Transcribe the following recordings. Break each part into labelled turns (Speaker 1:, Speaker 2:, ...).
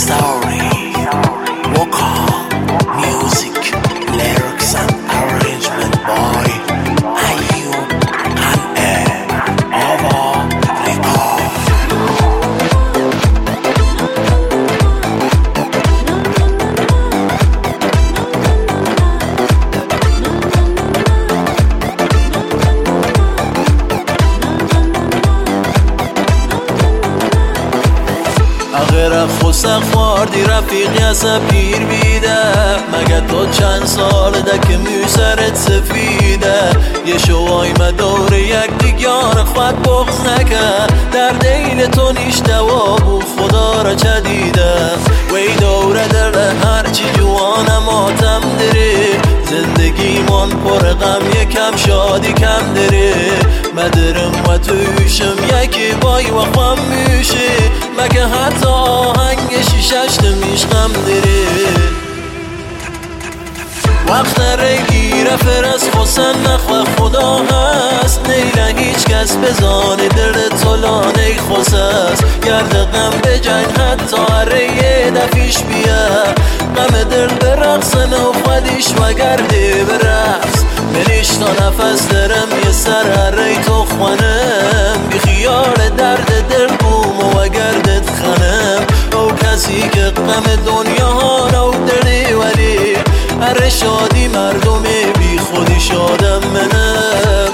Speaker 1: story. Vocal, music, lyrics and arrangement by Ayub and Ava Record.
Speaker 2: اغیر خوصق واردی رفیقی از پیر بیده مگه تو چند سال ده که موسرت سفیده یه شوای مدور یک دیگر خود بغض نکرد در دیل تو نیش دوا بود خدا را چه دیده وی دوره در هرچی جوان ماتم داره زندگی من پر غم یکم شادی کم داره مدرم و توشم یکی بای و خم میشه مگه حتی آهنگ شیشش میشقم داره وقت رگیره فرست خسن نخواه خدا هست نیره هیچ کس بزانه در طولانه خوص است گرد غم به جنگ حتی اره دفیش بیا غم دل برقصن و خودیش و گرده برقص منیش تا نفس درم یه سر اره تو خوانم بی خیال درد دل بوم و گردت خانم او کسی که غم دنیا ها رو دلی ولی اره شادی مردم بی خودی شادم منم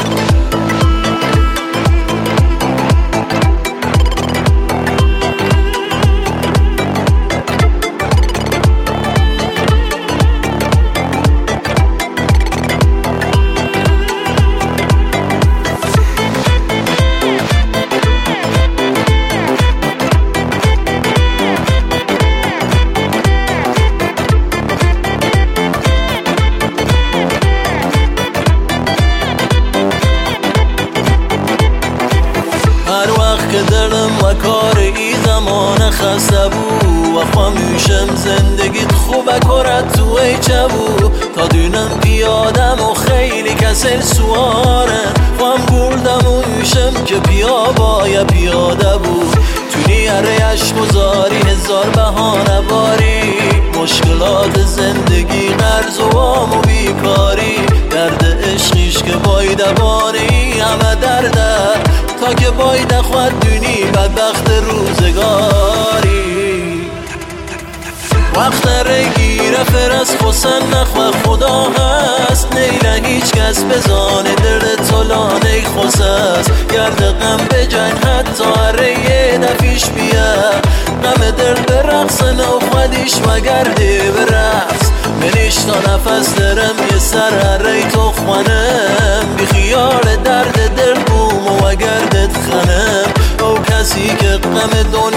Speaker 2: که دلم و کار ای زمان خسته بو و خاموشم زندگیت خوبه کرد تو ای چه بو تا دونم پیادم و خیلی کسل سوارم خام گردم و ایشم که پیابای پیاده بود تو نیاره عشق و زاری هزار بهانه باری مشکلات زندگی قرض و وام و بیکاری درد عشقیش که بایده بانی همه درده تا که بایده خود دونی بدبخت روزگاری وقت رگیره فرست خسن نخواه خدا هست نیره هیچ کس بزانه در طولانه خوص است گرد غم به جنگ حتی اره دفیش بیا غم دل برقصن و خودیش و گرده برقص منیش تا نفس درم یه سر اره تو خوانم بی خیال درد دل بوم و گردت خانم او کسی که غم دنیا